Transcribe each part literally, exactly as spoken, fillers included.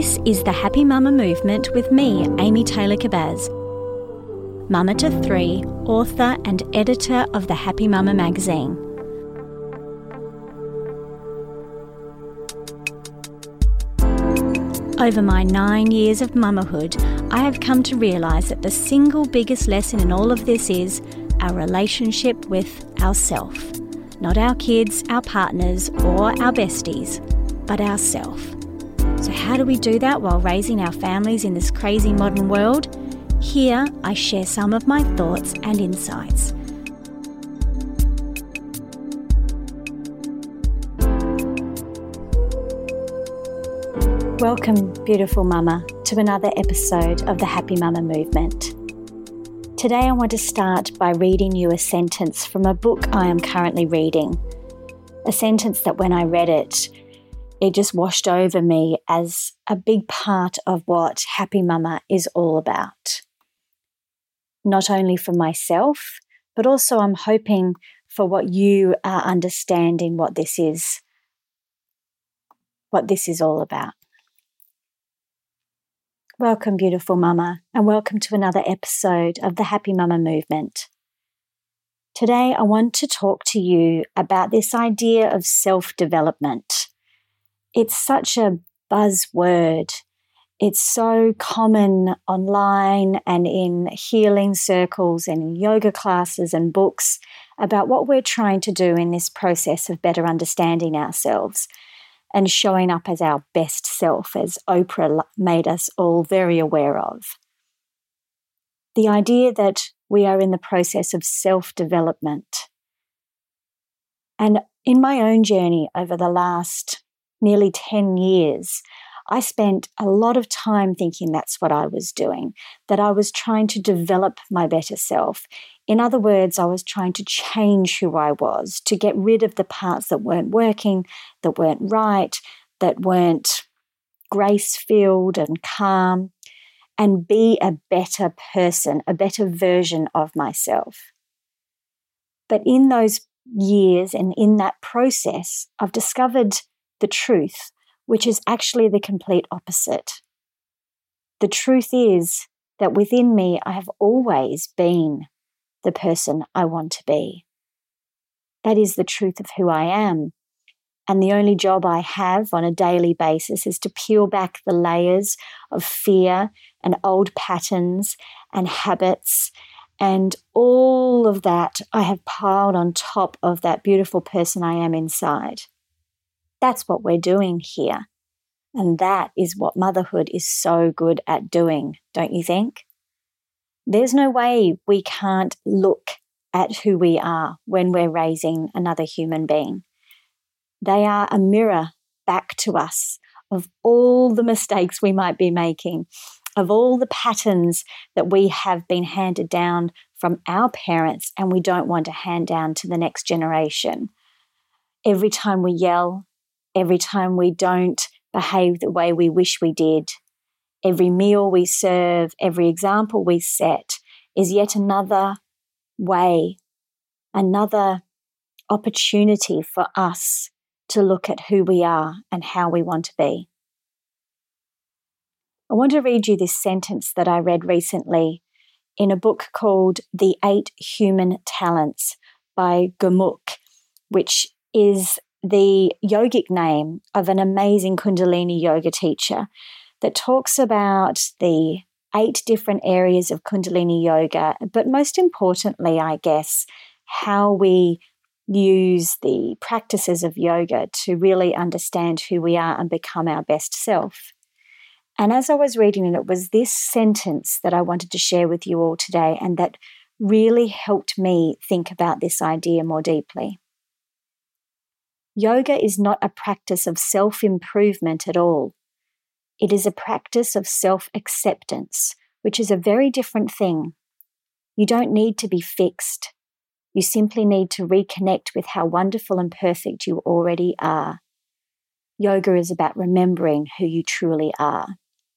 This is the Happy Mama Movement with me, Amy Taylor-Kabbaz, mama to three, author and editor of the Happy Mama magazine. Over my nine years of mamahood, I have come to realise that the single biggest lesson in all of this is our relationship with ourself. Not our kids, our partners, or our besties, but ourself. So how do we do that while raising our families in this crazy modern world? Here, I share some of my thoughts and insights. Welcome, beautiful mama, to another episode of the Happy Mama Movement. Today I want to start by reading you a sentence from a book I am currently reading. A sentence that when I read it, it just washed over me as a big part of what Happy Mama is all about. Not only for myself, but also I'm hoping for what you are understanding what this is, what this is all about. Welcome, beautiful mama, and welcome to another episode of the Happy Mama Movement. Today I want to talk to you about this idea of self-development. It's such a buzzword. It's so common online and in healing circles and in yoga classes and books about what we're trying to do in this process of better understanding ourselves and showing up as our best self, as Oprah made us all very aware of. The idea that we are in the process of self-development. And in my own journey over the last nearly ten years, I spent a lot of time thinking that's what I was doing, that I was trying to develop my better self. In other words, I was trying to change who I was, to get rid of the parts that weren't working, that weren't right, that weren't grace-filled and calm, and be a better person, a better version of myself. But in those years and in that process, I've discovered the truth, which is actually the complete opposite. The truth is that within me, I have always been the person I want to be. That is the truth of who I am. And the only job I have on a daily basis is to peel back the layers of fear and old patterns and habits and all of that I have piled on top of that beautiful person I am inside. That's what we're doing here. And that is what motherhood is so good at doing, don't you think? There's no way we can't look at who we are when we're raising another human being. They are a mirror back to us of all the mistakes we might be making, of all the patterns that we have been handed down from our parents and we don't want to hand down to the next generation. Every time we yell, every time we don't behave the way we wish we did, every meal we serve, every example we set is yet another way, another opportunity for us to look at who we are and how we want to be. I want to read you this sentence that I read recently in a book called The Eight Human Talents by Gurmukh, which is the yogic name of an amazing Kundalini yoga teacher that talks about the eight different areas of Kundalini yoga, but most importantly, I guess, how we use the practices of yoga to really understand who we are and become our best self. And as I was reading it, it was this sentence that I wanted to share with you all today and that really helped me think about this idea more deeply. Yoga is not a practice of self-improvement at all. It is a practice of self-acceptance, which is a very different thing. You don't need to be fixed. You simply need to reconnect with how wonderful and perfect you already are. Yoga is about remembering who you truly are.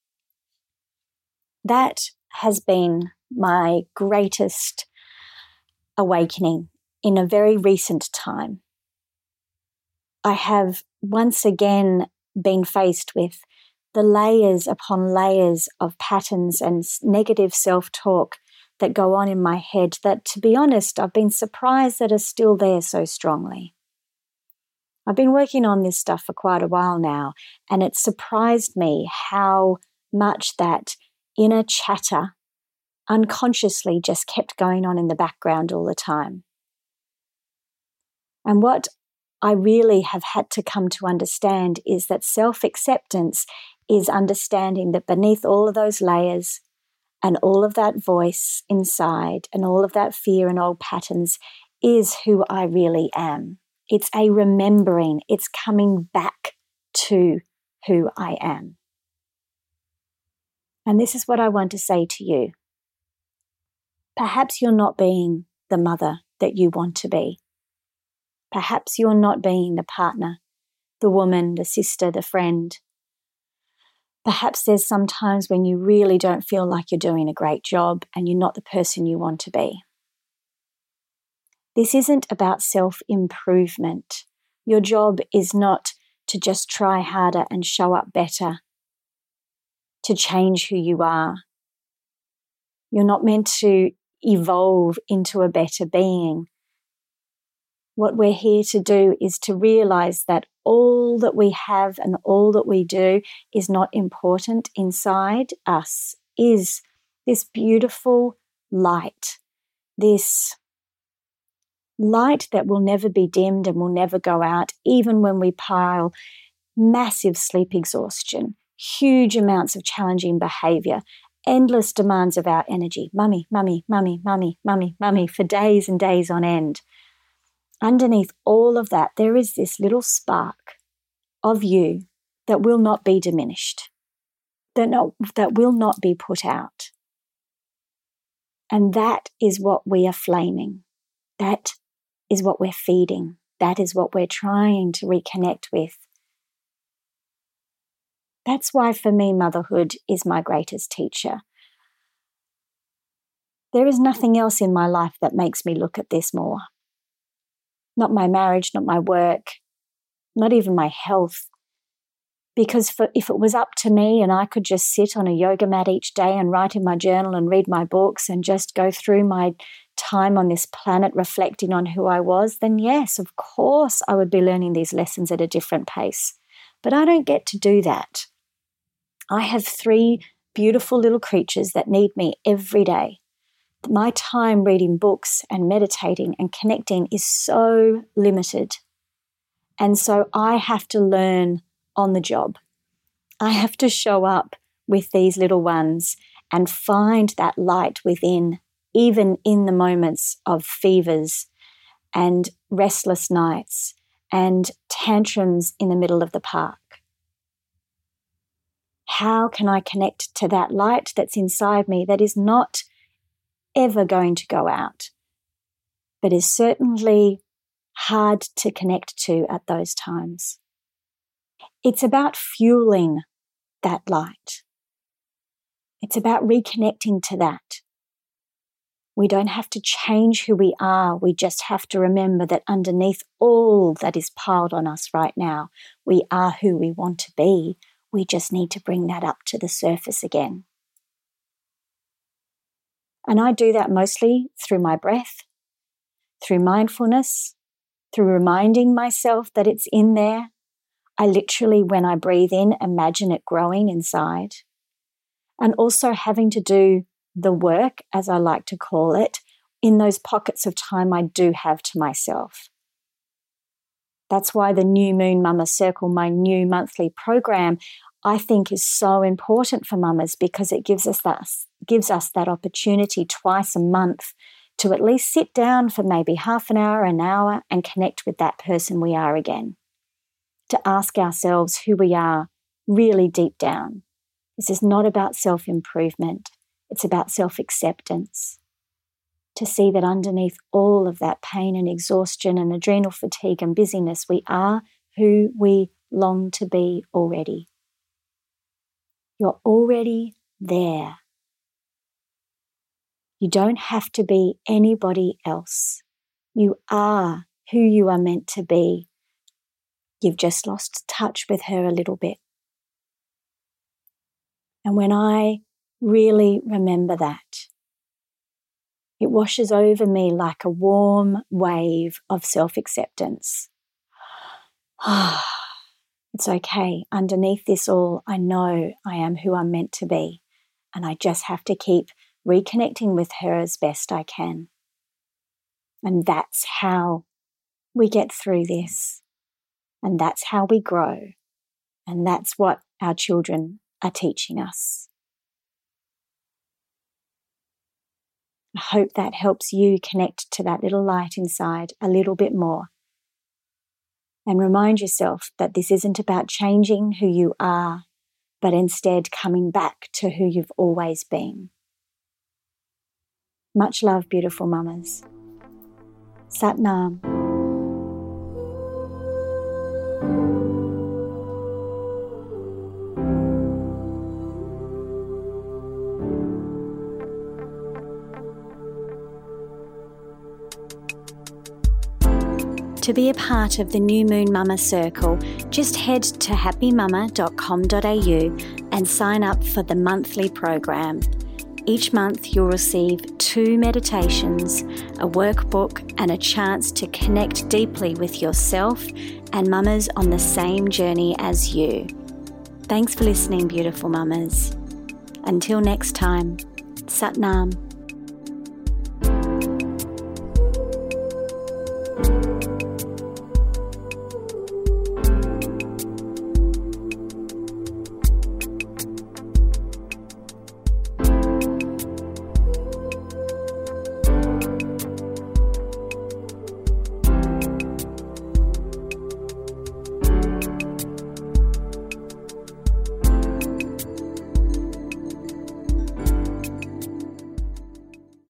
That has been my greatest awakening in a very recent time. I have once again been faced with the layers upon layers of patterns and negative self-talk that go on in my head that, to be honest, I've been surprised that are still there so strongly. I've been working on this stuff for quite a while now, and it surprised me how much that inner chatter unconsciously just kept going on in the background all the time. And what I really have had to come to understand is that self-acceptance is understanding that beneath all of those layers and all of that voice inside and all of that fear and old patterns is who I really am. It's a remembering. It's coming back to who I am. And this is what I want to say to you. Perhaps you're not being the mother that you want to be. Perhaps you're not being the partner, the woman, the sister, the friend. Perhaps there's some times when you really don't feel like you're doing a great job and you're not the person you want to be. This isn't about self-improvement. Your job is not to just try harder and show up better, to change who you are. You're not meant to evolve into a better being. What we're here to do is to realize that all that we have and all that we do is not important. Inside us is this beautiful light, this light that will never be dimmed and will never go out, even when we pile massive sleep exhaustion, huge amounts of challenging behavior, endless demands of our energy, mummy, mummy, mummy, mummy, mummy, mummy, for days and days on end. Underneath all of that, there is this little spark of you that will not be diminished, that, not, that will not be put out. And that is what we are flaming. That is what we're feeding. That is what we're trying to reconnect with. That's why, for me, motherhood is my greatest teacher. There is nothing else in my life that makes me look at this more. Not my marriage, not my work, not even my health. Because for, if it was up to me and I could just sit on a yoga mat each day and write in my journal and read my books and just go through my time on this planet reflecting on who I was, then yes, of course I would be learning these lessons at a different pace. But I don't get to do that. I have three beautiful little creatures that need me every day. My time reading books and meditating and connecting is so limited. And so I have to learn on the job. I have to show up with these little ones and find that light within, even in the moments of fevers and restless nights and tantrums in the middle of the park. How can I connect to that light that's inside me that is not ever going to go out, but is certainly hard to connect to at those times? It's about fueling that light. It's about reconnecting to that. We don't have to change who we are. We just have to remember that underneath all that is piled on us right now, we are who we want to be. We just need to bring that up to the surface again. And I do that mostly through my breath, through mindfulness, through reminding myself that it's in there. I literally, when I breathe in, imagine it growing inside. And also having to do the work, as I like to call it, in those pockets of time I do have to myself. That's why the New Moon Mama Circle, my new monthly program, I think is so important for mamas, because it gives us that gives us that opportunity twice a month to at least sit down for maybe half an hour, an hour, and connect with that person we are again. To ask ourselves who we are really deep down. This is not about self-improvement. It's about self-acceptance. To see that underneath all of that pain and exhaustion and adrenal fatigue and busyness, we are who we long to be already. You're already there. You don't have to be anybody else. You are who you are meant to be. You've just lost touch with her a little bit. And when I really remember that, it washes over me like a warm wave of self-acceptance. Ah, it's okay. Underneath this all, I know I am who I'm meant to be, and I just have to keep reconnecting with her as best I can. And that's how we get through this. And that's how we grow. And that's what our children are teaching us. I hope that helps you connect to that little light inside a little bit more. And remind yourself that this isn't about changing who you are, but instead coming back to who you've always been. Much love, beautiful mamas. Sat Nam. To be a part of the New Moon Mama Circle, just head to happy mama dot com dot a u and sign up for the monthly program. Each month you'll receive two meditations, a workbook, and a chance to connect deeply with yourself and mamas on the same journey as you. Thanks for listening, beautiful mamas. Until next time, Sat Nam.